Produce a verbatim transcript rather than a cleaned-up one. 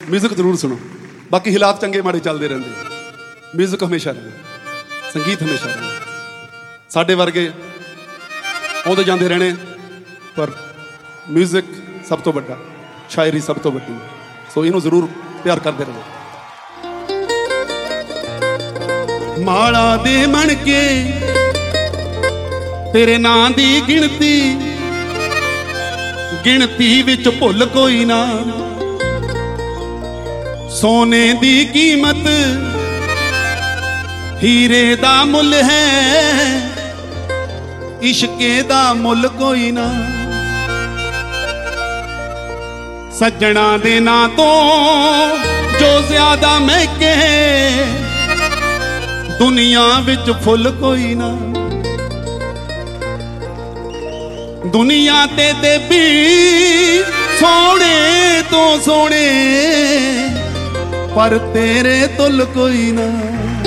Music जरूर सुनो। बाकी हालात चंगे माड़े चलते रहते, म्यूजिक हमेशा रहना, संगीत हमेशा रहना। साडे वर्गे आउंदे जांदे रहने, पर म्यूजिक सब तो वड्डा, शायरी सब तो वड्डी। सो इनू जरूर प्यार करते रहो। माला दे मन के तेरे नां दी गिणती, गिणती विच भुल कोई ना। सोने दी कीमत हीरे दा मुल है, इश्के दा मुल कोई ना। सज्जणा दे नां तो जो ज्यादा महके, दुनिया विच फुल कोई ना। दुनिया ते ते भी सोने तो सोने, पर तेरे तुल कोई ना।